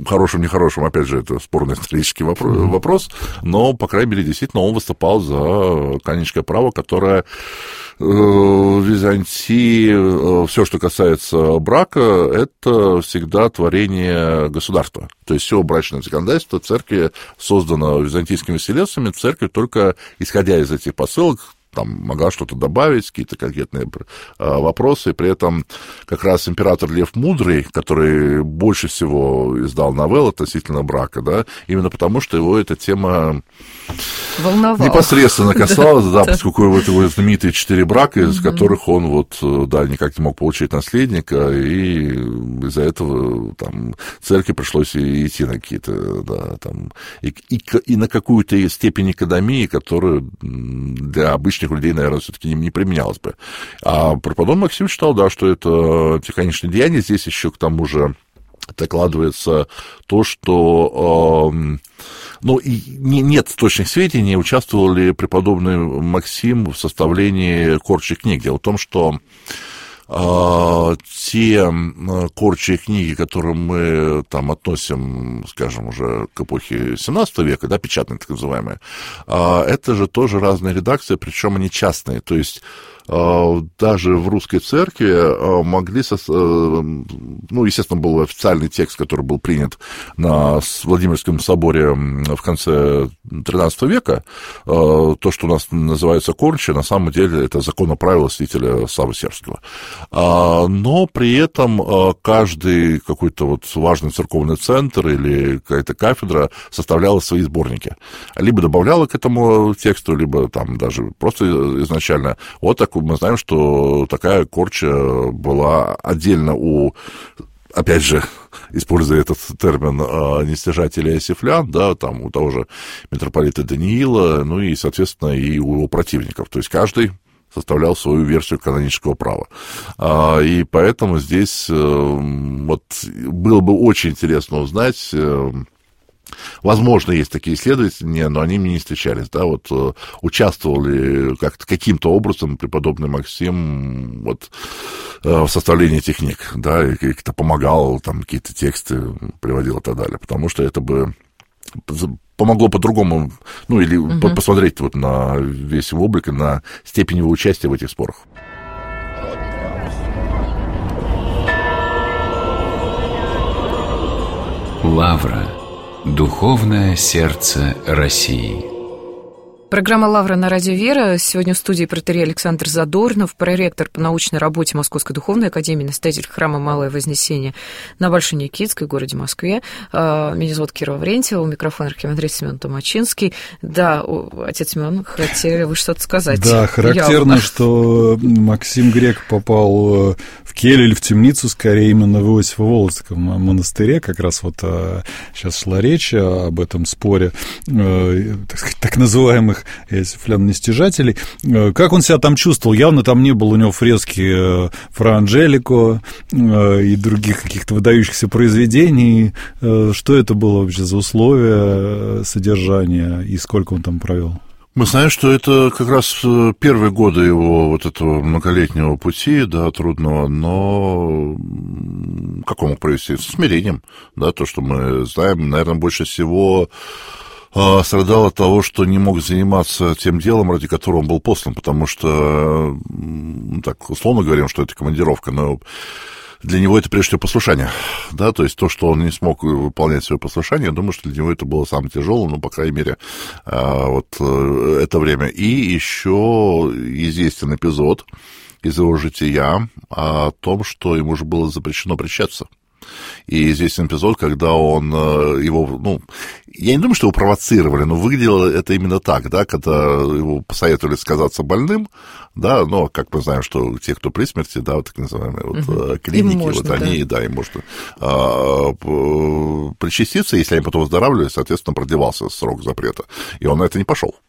хорошим, нехорошим, опять же, это спорный исторический вопрос, но, по крайней мере, действительно, он выступал за каноническое право, которое в Византии, все, что касается брака, это всегда творение государства. То есть все брачное законодательство церкви создано византийскими вселенцами, церковь только исходя из этих посылок там могла что-то добавить, какие-то конкретные вопросы, и при этом как раз император Лев Мудрый, который больше всего издал новелл относительно брака, да, именно потому, что его эта тема волновала. Непосредственно касалась, да, поскольку его знаменитые 4 брака, из которых он вот, да, никак не мог получить наследника, и из-за этого там церкви пришлось идти на какие-то, да, там, и на какую-то степень экономии, которую для обычных людей, наверное, все-таки не применялось бы. А преподобный Максим считал, да, что это тихонечное деяние. Здесь еще к тому же докладывается то, что и нет точных сведений, участвовал ли преподобный Максим в составлении корчей книг. Дело в том, что те корчие книги, которые мы там относим, скажем, уже к эпохе XVII века, да, печатные так называемые, это же тоже разные редакции, причем они частные, то есть даже в русской церкви могли, естественно, был официальный текст, который был принят на Владимирском соборе в конце XIII века, то, что у нас называется корчи, на самом деле это законоправило святителя Саввы Сербского. Но при этом каждый какой-то вот важный церковный центр или какая-то кафедра составляла свои сборники. Либо добавляла к этому тексту, либо там даже просто изначально. Вот так мы знаем, что такая корча была отдельно у, опять же, используя этот термин, нестяжателей Осифлян, да, там у того же митрополита Даниила, и, соответственно, и у его противников. То есть каждый составлял свою версию канонического права. И поэтому здесь вот было бы очень интересно узнать. Возможно, есть такие исследования, но они мне не встречались, да, вот участвовал ли каким-то образом преподобный Максим вот в составлении этих книг, да, и как-то помогал, там, какие-то тексты приводил и так далее, потому что это бы помогло по-другому, или посмотреть вот на весь его облик и на степень его участия в этих спорах. Лавра. Духовное сердце России. Программа «Лавра» на радио «Вера». Сегодня в студии протоиерей Александр Задорнов, проректор по научной работе Московской духовной академии, настоятель храма Малое Вознесение на Большой Никитской, городе Москве. Меня зовут Кира Лаврентьева, у микрофона архимандрит Семен Томачинский. Да, отец Семен, хотели вы что-то сказать? Да, характерно, что Максим Грек попал в келью или в темницу, скорее, именно в Иосифо-Волоцком монастыре. Как раз вот сейчас шла речь об этом споре, так называемых Иосифлян-нестяжателей. Как он себя там чувствовал? Явно там не было у него фрески Фра Анджелико и других каких-то выдающихся произведений. Что это было вообще за условия содержания и сколько он там провел? Мы знаем, что это как раз первые годы его вот этого многолетнего пути, да, трудного, но как он мог провести? С смирением, да, то, что мы знаем, наверное, больше всего страдал от того, что не мог заниматься тем делом, ради которого он был послан, потому что, так, условно говорим, что это командировка, но для него это прежде всего послушание, да, то есть то, что он не смог выполнять свое послушание, я думаю, что для него это было самое тяжелое, по крайней мере, вот это время. И еще известен эпизод из его жития о том, что ему же было запрещено причащаться. И известен эпизод, когда он его, я не думаю, что его провоцировали, но выглядело это именно так, да, когда его посоветовали сказаться больным, да, но как мы знаем, что те, кто при смерти, да, вот так называемые вот клиники, можно, вот они, да, им можно причаститься, если они потом выздоравливали, соответственно, продлевался срок запрета, и он на это не пошел.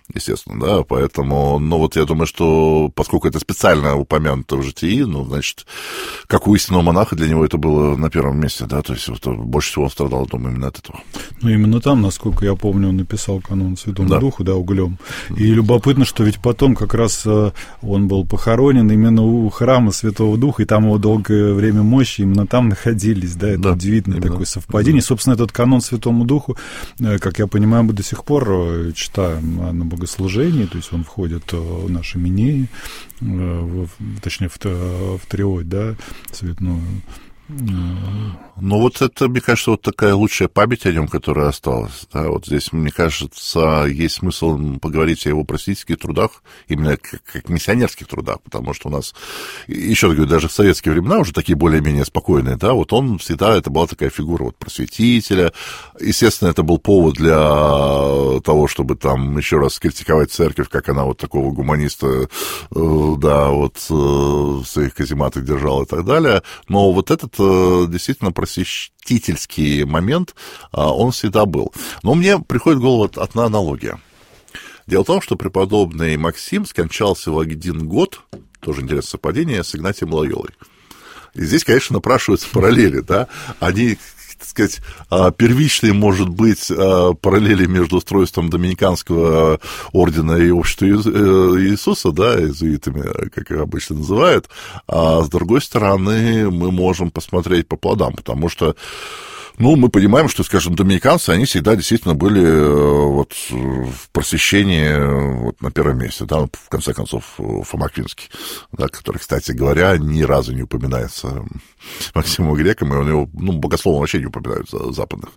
естественно, да, поэтому, ну, вот я думаю, что поскольку это специально упомянуто в житии, ну, значит, как у истинного монаха для него это было на первом месте, да, то есть вот, больше всего он страдал, думаю, именно от этого. Ну, именно там, насколько я помню, он написал канон Святому Духу, да, углем. И любопытно, что ведь потом как раз он был похоронен именно у храма Святого Духа, и там его долгое время мощи именно там находились, да, это удивительное такое совпадение. Собственно, этот канон Святому Духу, как я понимаю, мы до сих пор читаем на богослужении, то есть он входит в наши минеи, точнее, в триодь, да, цветную. Ну, вот это, мне кажется, вот такая лучшая память о нем, которая осталась. Да, вот здесь, мне кажется, есть смысл поговорить о его просветительских трудах, именно как миссионерских трудах, потому что у нас, еще раз говорю, даже в советские времена уже такие более-менее спокойные, да, вот он всегда, это была такая фигура вот просветителя. Естественно, это был повод для того, чтобы там еще раз критиковать церковь, как она вот такого гуманиста, да, вот в своих казематах держала и так далее. Но вот этот действительно просветительский момент, он всегда был. Но мне приходит в голову одна аналогия. Дело в том, что преподобный Максим скончался в один год, тоже интересное совпадение, с Игнатием Лойолой. И здесь, конечно, напрашиваются параллели, да, они, так сказать, первичные, может быть, параллели между устройством доминиканского ордена и общества Иисуса, да, иезуитами, как их обычно называют, а с другой стороны мы можем посмотреть по плодам, потому что, ну, мы понимаем, что, скажем, доминиканцы, они всегда действительно были вот в просвещении вот на первом месте, да, в конце концов, Фома Аквинский, да, который, кстати говоря, ни разу не упоминается Максимом Греком, и у него, ну, богословом вообще не упоминают западных.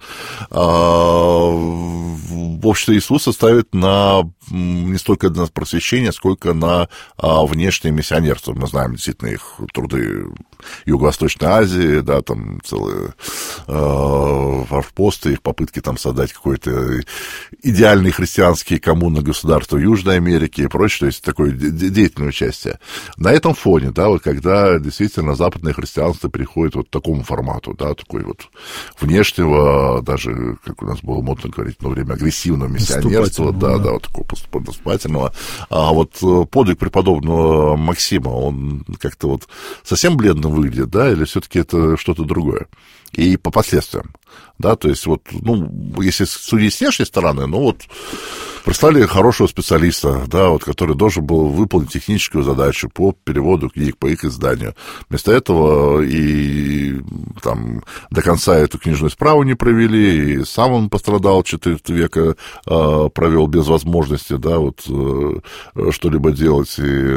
Общество Иисуса ставит на не столько на просвещение, сколько на внешнее миссионерство. Мы знаем действительно их труды Юго-Восточной Азии, да, там целые форпосты, их попытки там создать какой-то идеальный христианский коммуны государства Южной Америки и прочее, то есть такое деятельное участие. На этом фоне, да, вот когда действительно западное христианство приходит вот к такому формату, да, такой вот внешнего, даже, как у нас было модно говорить в то время, агрессивного миссионерства, да, вот такого поступательного. А вот подвиг преподобного Максима, он как-то вот совсем бледно выглядит, да, или все-таки это что-то другое? И по последствиям, да, то есть вот, ну, если судить с внешней стороны, ну вот прислали хорошего специалиста, да, вот, который должен был выполнить техническую задачу по переводу книг, по их изданию. Вместо этого и там до конца эту книжную справу не провели, и сам он пострадал, 4 века провел без возможности, да, вот что-либо делать,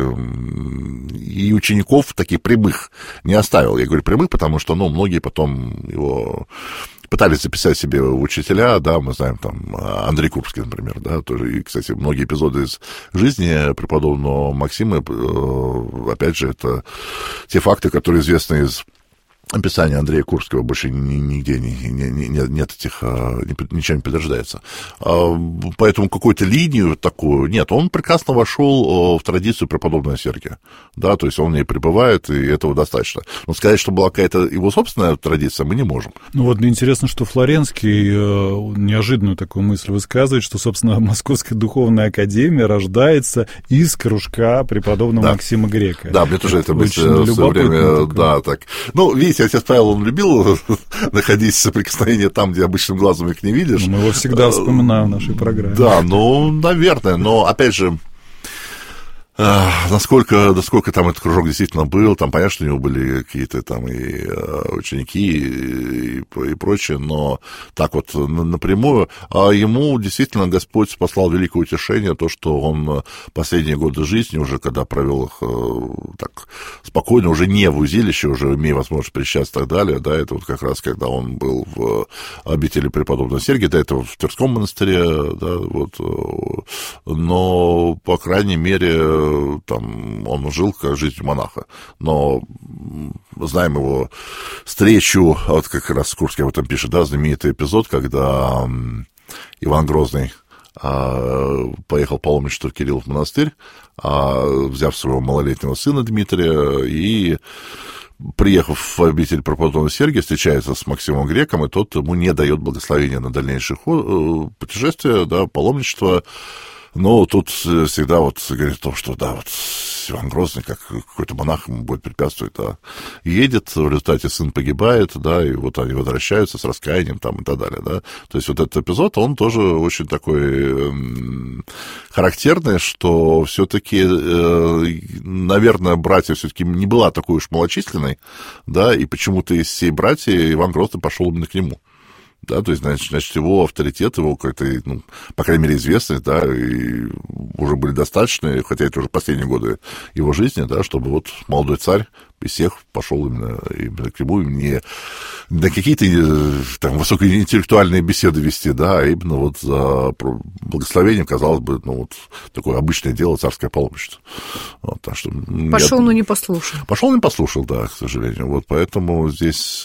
и учеников таких прямых не оставил. Я говорю прямых, потому что, ну, многие потом его пытались записать себе учителя, да, мы знаем там Андрей Курбский, например, да, тоже, и, кстати, многие эпизоды из жизни преподобного Максима, опять же, это те факты, которые известны из описание Андрея Курбского, больше нигде нет этих, ничего не подтверждается. Поэтому какую-то линию такую нет. Он прекрасно вошел в традицию преподобного Сергия, да, то есть он в ней пребывает, и этого достаточно. Но сказать, что была какая-то его собственная традиция, мы не можем. Ну вот интересно, что Флоренский неожиданную такую мысль высказывает, что, собственно, Московская духовная академия рождается из кружка преподобного Максима Грека. Да, мне тоже это мысль в свое время, да, так. Ну, видите, отец Павел, он любил находить соприкосновение там, где обычным глазом их не видишь. Мы его всегда вспоминаем в нашей программе. Да, ну, наверное, но, опять же, насколько там этот кружок действительно был, там, понятно, что у него были какие-то там и ученики, и прочее, но так вот напрямую. А ему действительно Господь послал великое утешение, то, что он последние годы жизни, уже когда провел их так спокойно, уже не в узилище, уже имея возможность причащаться и так далее, да, это вот как раз когда он был в обители преподобного Сергия, до этого в Тверском монастыре, да, вот, но, по крайней мере, там он жил как жизнью монаха, но знаем его встречу, вот как раз Курский об этом пишет, да, знаменитый эпизод, когда Иван Грозный поехал паломничеству в Кириллов монастырь, взяв своего малолетнего сына Дмитрия, и, приехав в обитель преподобного Сергия, встречается с Максимом Греком, и тот ему не дает благословения на дальнейшее путешествие, да, паломничество, Но тут всегда вот говорит о том, что да, вот Иван Грозный, как какой-то монах ему будет препятствовать, да, едет, в результате сын погибает, да, и вот они возвращаются с раскаянием там и так далее, да. То есть вот этот эпизод, он тоже очень такой характерный, что все-таки, наверное, братья все-таки не была такой уж малочисленной, да, и почему-то из всей братьев Иван Грозный пошел именно к нему. Да, то есть, значит, его авторитет, его какой-то, ну, по крайней мере, известность, да, и уже были достаточны, хотя это уже последние годы его жизни, да, чтобы вот молодой царь из всех пошел именно к нему, не на какие-то там высокоинтеллектуальные беседы вести, да, а именно вот за благословением, казалось бы, ну, вот такое обычное дело, царское паломничество. Вот, так что пошел, но не послушал. Пошел, не послушал, да, к сожалению. Вот поэтому здесь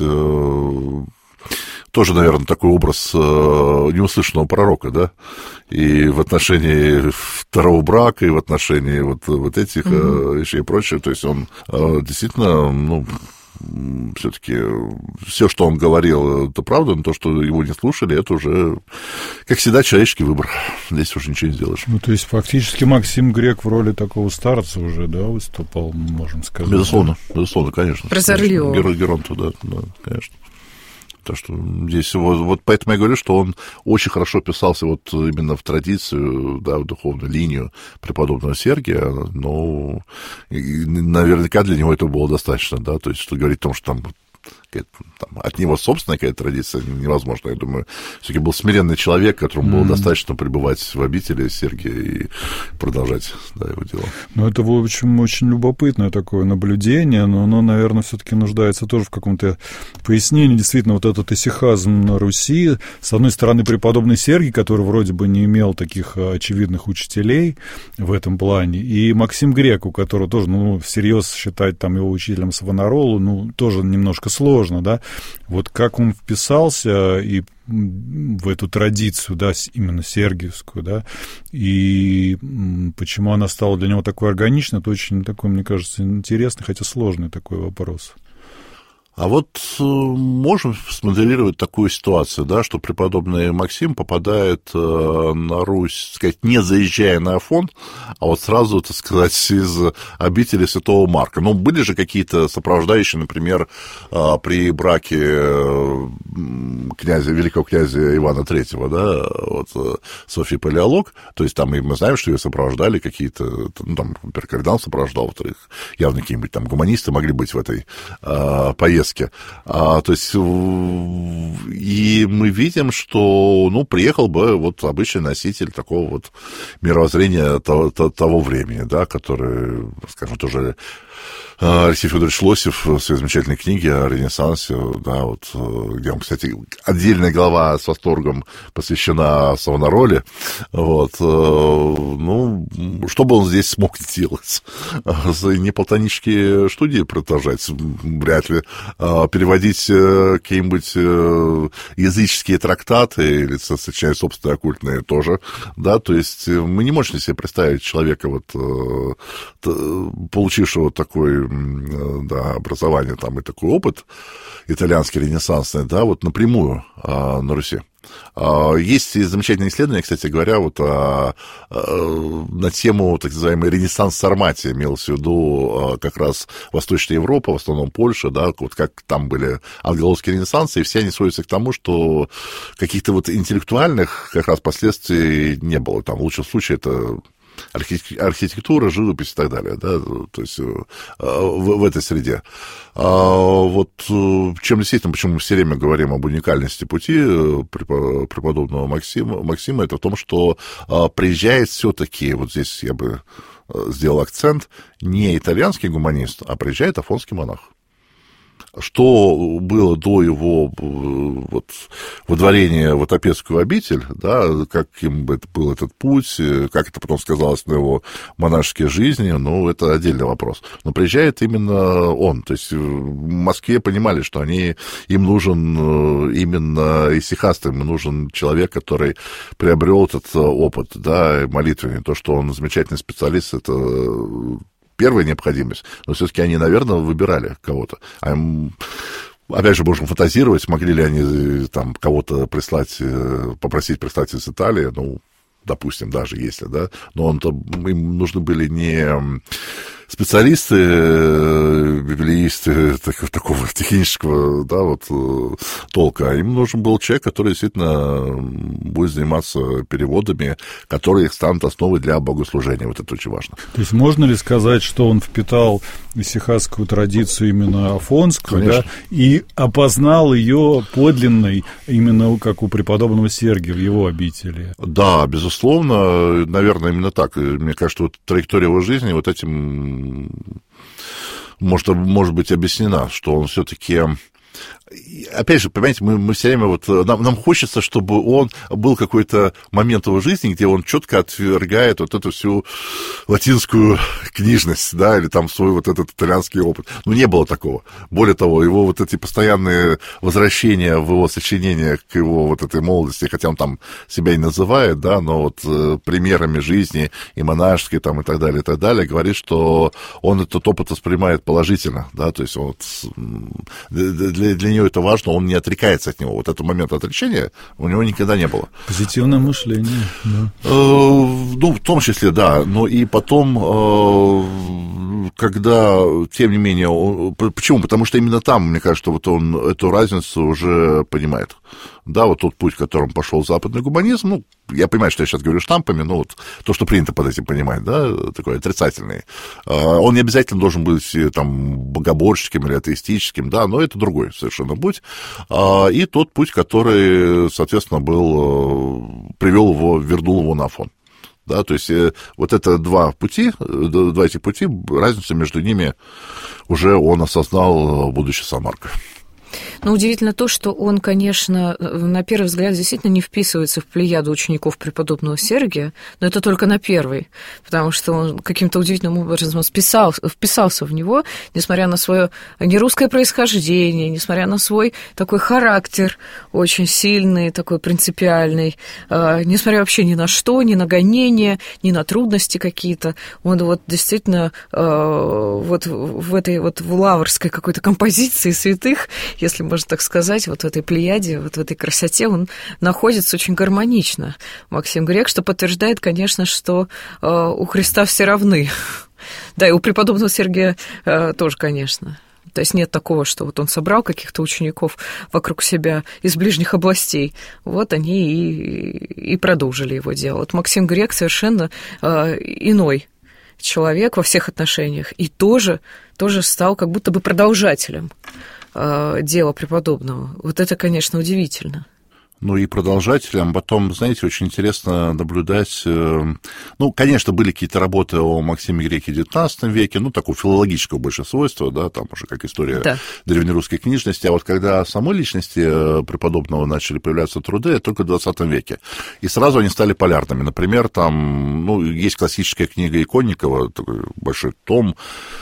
тоже, наверное, такой образ неуслышанного пророка, да, и в отношении второго брака, и в отношении вот этих вещей и прочее, то есть он действительно, ну, все-таки все, что он говорил, это правда, но то, что его не слушали, это уже, как всегда, человеческий выбор. Здесь уже ничего не сделаешь. Ну, то есть, фактически Максим Грек в роли такого старца уже, да, выступал, можем сказать. Безусловно, конечно. Прозорливого. Геронту, да, конечно. Так что здесь вот поэтому я говорю, что он очень хорошо писался вот именно в традицию, да, в духовную линию преподобного Сергия, но наверняка для него этого было достаточно, да, то есть что говорить о том, что там от него собственная какая-то традиция невозможно. Я думаю, все-таки был смиренный человек, которому было достаточно пребывать в обители Сергия и продолжать, да, его дело. Ну, это, в общем, очень любопытное такое наблюдение, но оно, наверное, все-таки нуждается тоже в каком-то пояснении. Действительно, вот этот исихазм на Руси, с одной стороны, преподобный Сергий, который вроде бы не имел таких очевидных учителей в этом плане, и Максим Грек, у которого тоже, ну, всерьез считать там его учителем Савонаролу, ну, тоже немножко сложно, да, вот как он вписался и в эту традицию, да, именно сергиевскую, да, и почему она стала для него такой органичной, это очень такой, мне кажется, интересный, хотя сложный такой вопрос. А вот можем смоделировать такую ситуацию, да, что преподобный Максим попадает на Русь, так сказать, не заезжая на Афон, а вот сразу, так сказать, из обители Святого Марка. Ну, были же какие-то сопровождающие, например, при браке великого князя Ивана III, да, вот Софьи Палеолог, то есть там и мы знаем, что ее сопровождали какие-то, ну, там, например, кардинал сопровождал, во-вторых, явно какие-нибудь там гуманисты могли быть в этой поездке. То есть, и мы видим, что, ну, приехал бы вот обычный носитель такого вот мировоззрения того времени, да, который, скажем, тоже Алексей Федорович Лосев в своей замечательной книге о Ренессансе, да, вот, где он, кстати, отдельная глава с восторгом посвящена Савонароле, вот, ну, что бы он здесь смог делать? Не платонические студии продолжать, вряд ли, переводить какие-нибудь языческие трактаты или сочинять собственные оккультные тоже, да, то есть мы не можем себе представить человека, вот, получившего такой, да, образование там и такой опыт итальянский, ренессансный, да, вот напрямую на Руси. Есть замечательные исследования, кстати говоря, вот на тему так называемой ренессанс-сарматии, имелось в виду как раз Восточная Европа, в основном Польша, да, вот как там были англо-русские ренессансы, и все они сводятся к тому, что каких-то вот интеллектуальных как раз последствий не было. Там в лучшем случае это архитектура, живопись и так далее, да, то есть в этой среде. Вот чем действительно, почему мы все время говорим об уникальности пути преподобного Максима, это в том, что приезжает все-таки, вот здесь я бы сделал акцент, не итальянский гуманист, а приезжает афонский монах. Что было до его вот, водворения в Отопецкую обитель, да, каким был этот путь, как это потом сказалось на его монашеской жизни, ну, это отдельный вопрос. Но приезжает именно он, то есть в Москве понимали, что им нужен именно исихаст, им нужен человек, который приобрел этот опыт, да, молитвенный, то, что он замечательный специалист, это первая необходимость, но все-таки они, наверное, выбирали кого-то. Опять же, можем фантазировать, могли ли они там кого-то попросить прислать из Италии, ну, допустим, даже если, да, но им нужны были не специалисты, библеисты такого технического, да, вот, толка, им нужен был человек, который действительно будет заниматься переводами, которые станут основой для богослужения. Вот это очень важно. То есть можно ли сказать, что он впитал исихасскую традицию именно афонскую, да, и опознал ее подлинной именно как у преподобного Сергия в его обители? Да, безусловно, наверное, именно так. Мне кажется, вот траектория его жизни вот этим может быть объяснена, что он все-таки... Опять же, понимаете, мы все время вот... Нам хочется, чтобы он был какой-то момент его жизни, где он четко отвергает вот эту всю латинскую книжность, да, или там свой вот этот итальянский опыт. Ну, не было такого. Более того, его вот эти постоянные возвращения в его сочинения к его вот этой молодости, хотя он там себя и называет, да, но вот примерами жизни и монашеской там и так далее, говорит, что он этот опыт воспринимает положительно, да, то есть он вот, для него это важно, он не отрекается от него. Вот этот момент отречения у него никогда не было. Позитивное мышление, да. Ну, в том числе, да. Но и потом, когда, тем не менее... Почему? Потому что именно там, мне кажется, вот он эту разницу уже понимает. Да, вот тот путь, которым пошел западный гуманизм, ну, я понимаю, что я сейчас говорю штампами, но вот то, что принято под этим понимать, да, такой отрицательный. Он не обязательно должен быть там богоборческим или атеистическим, да, но это другой совершенно путь. И тот путь, который, соответственно, вернул его на Афон. Да, то есть вот это два этих пути, разницу между ними уже он осознал, будучи самаркой. Но удивительно то, что он, конечно, на первый взгляд действительно не вписывается в плеяду учеников преподобного Сергия, но это только на первый, потому что он каким-то удивительным образом вписался в него, несмотря на свое нерусское происхождение, несмотря на свой такой характер очень сильный, такой принципиальный, несмотря вообще ни на что, ни на гонения, ни на трудности какие-то. Он вот действительно вот в этой вот в лаврской какой-то композиции святых, если можно так сказать, вот в этой плеяде, вот в этой красоте он находится очень гармонично, Максим Грек, что подтверждает, конечно, что у Христа все равны. Да, и у преподобного Сергия тоже, конечно. То есть нет такого, что вот он собрал каких-то учеников вокруг себя из ближних областей, вот они и продолжили его дело. Вот Максим Грек совершенно иной человек во всех отношениях и тоже стал как будто бы продолжателем дела преподобного. Вот это, конечно, удивительно. Ну и продолжателям. Потом, знаете, очень интересно наблюдать... Ну, конечно, были какие-то работы о Максиме Греке в XIX веке, ну, такого филологического больше свойства, да, там уже как история древнерусской книжности. А вот когда самой личности преподобного начали появляться труды, это только в XX веке. И сразу они стали полярными. Например, там, ну, есть классическая книга Иконникова, такой большой том.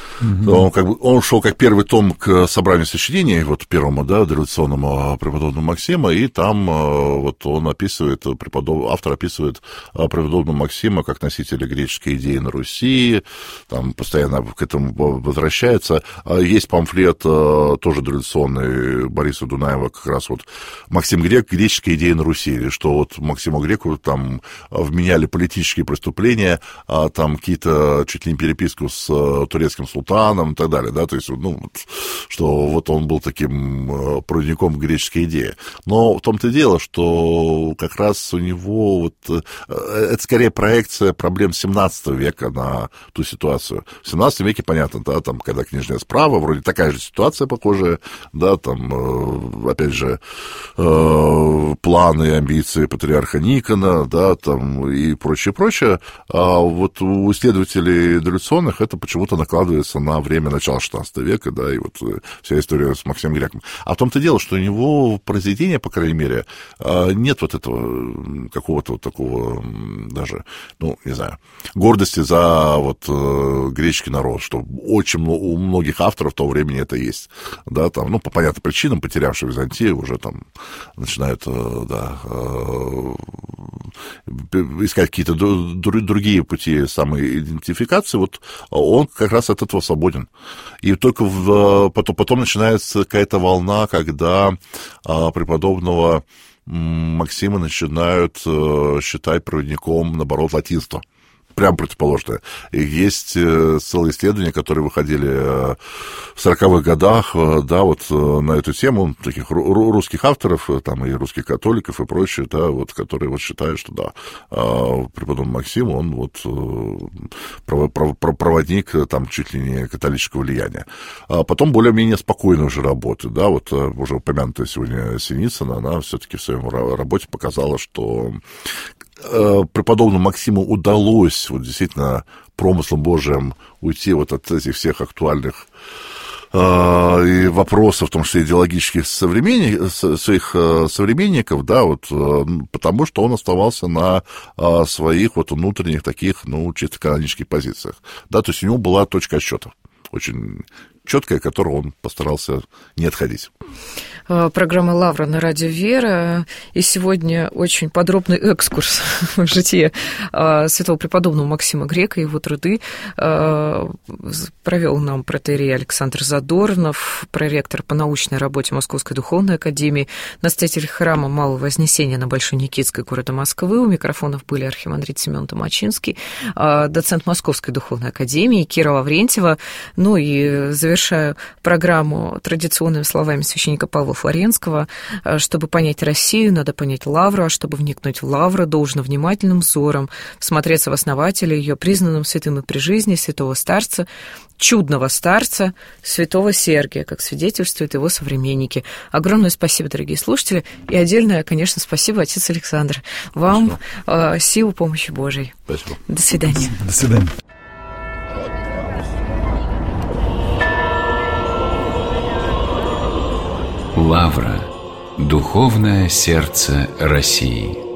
Он шел как первый том к собранию сочинений, вот первому, да, дореволюционному преподобному Максима, и там вот он описывает, автор описывает преподобного Максима как носителя греческой идеи на Руси, там постоянно к этому возвращается. Есть памфлет тоже дореволюционный Бориса Дунаева, как раз вот Максим Грек, греческая идея на Руси, что вот Максиму Греку там вменяли политические преступления, там какие-то чуть ли не переписку с турецким султаном, и так далее, да, то есть, ну, что вот он был таким проводником греческой идеи. Но в том-то и дело, что как раз у него вот, это скорее проекция проблем 17 века на ту ситуацию. В 17 веке, понятно, да, там, когда княжня справа, вроде такая же ситуация похожая, да, там, опять же, планы и амбиции патриарха Никона, да, там, и прочее. А вот у исследователей дореволюционных это почему-то накладывается на время начала XVI века, да, и вот вся история с Максимом Греком. А в том-то дело, что у него произведения, по крайней мере, нет вот этого какого-то вот такого даже, ну, не знаю, гордости за вот греческий народ, что очень у многих авторов того времени это есть, да, там, ну, по понятным причинам, потерявшие Византию, уже там начинают, да, искать какие-то другие пути самоидентификации, вот он как раз от этого свободен. И только потом начинается какая-то волна, когда преподобного Максима начинают считать проводником, наоборот, латинства. Прям противоположное. И есть целые исследования, которые выходили в 40-х годах, да, вот на эту тему, таких русских авторов, там и русских католиков и прочее, да, вот, которые вот считают, что да, преподобный Максим, он вот проводник там чуть ли не католического влияния. А потом более-менее спокойной уже работы, да, вот уже упомянутая сегодня Синицына, она все-таки в своем работе показала, что преподобному Максиму удалось вот действительно промыслом Божиим уйти вот от этих всех актуальных и вопросов, в том числе идеологических своих современников, да, вот, потому что он оставался на своих вот внутренних таких, ну, чисто канонических позициях, да, то есть у него была точка отсчета очень четкая, от которой он постарался не отходить. Программа «Лавра» на радио «Вера». И сегодня очень подробный экскурс в житие святого преподобного Максима Грека и его труды провел нам протоиерей Александр Задорнов, проректор по научной работе Московской духовной академии, настоятель храма Малого Вознесения на Большой Никитской города Москвы. У микрофонов были архимандрит Семен Томачинский, доцент Московской духовной академии Кира Лаврентьева. Ну и завершаю программу традиционными словами священника Павла Флоренского. Чтобы понять Россию, надо понять Лавру, а чтобы вникнуть в Лавру, должно внимательным взором всмотреться в основателя ее, признанным святым и при жизни святого старца, чудного старца, святого Сергия, как свидетельствуют его современники. Огромное спасибо, дорогие слушатели, и отдельное, конечно, спасибо, отец Александр. Вам силу помощи Божией. Спасибо. До свидания. До свидания. Лавра. Духовное сердце России.